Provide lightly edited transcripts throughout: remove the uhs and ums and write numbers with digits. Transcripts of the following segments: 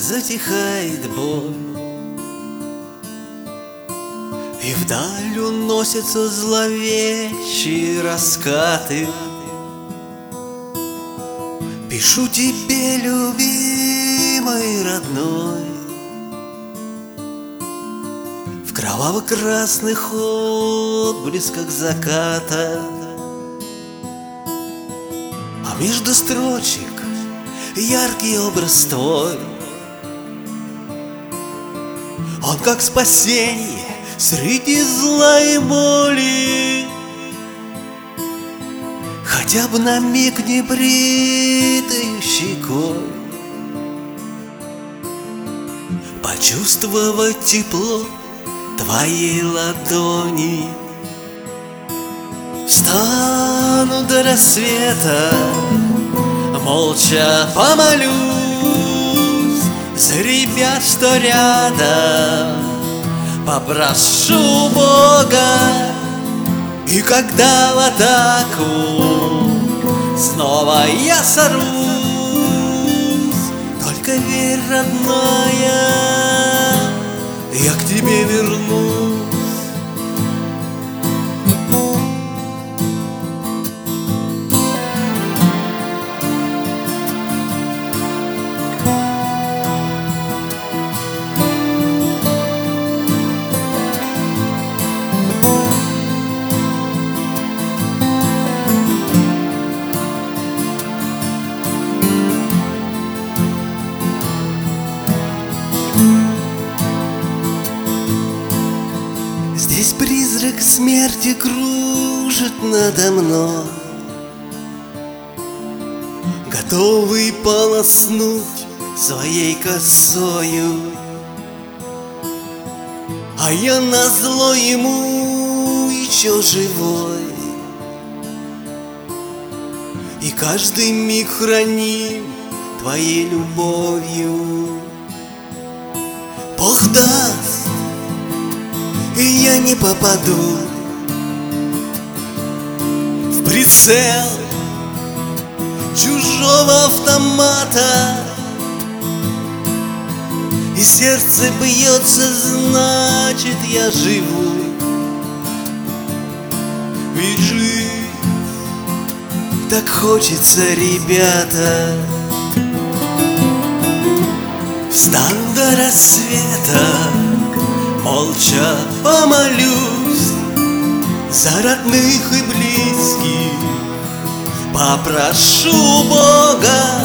затихает боль, и вдаль уносятся зловещие раскаты. Пишу тебе, любимый, родной, в кроваво-красных отблесках заката. А между строчек яркий образ твой, он как спасение среди зла и боли. Хотя бы на миг не бритою щекой почувствовать тепло твоей ладони. Встану до рассвета, молча помолюсь за ребят, что рядом, попрошу Бога. И когда в атаку снова я сорвусь, только верь, родная, я к тебе вернусь. Здесь призрак смерти кружит надо мной, готовый полоснуть своей косою. А я назло ему еще живой, и каждый миг храним твоей любовью. Бог даст, и я не попаду в прицел чужого автомата, и сердце бьется, значит, я живу. Ведь жить так хочется, ребята. Встану до рассвета, молча помолюсь за родных и близких, попрошу Бога.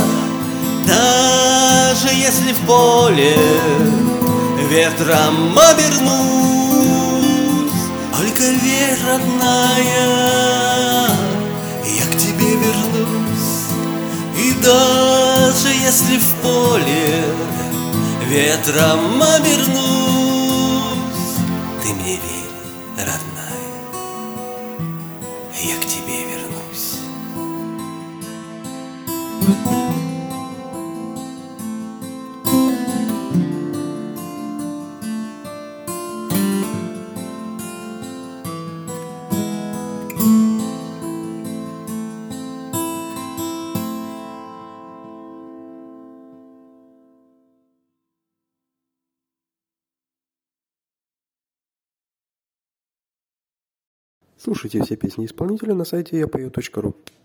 Даже если в поле ветром обернусь, только верь, родная, я к тебе вернусь. И даже если в поле ветром обернусь, ты мне верь, родная, я к тебе вернусь. Слушайте все песни исполнителя на сайте yapою.ru.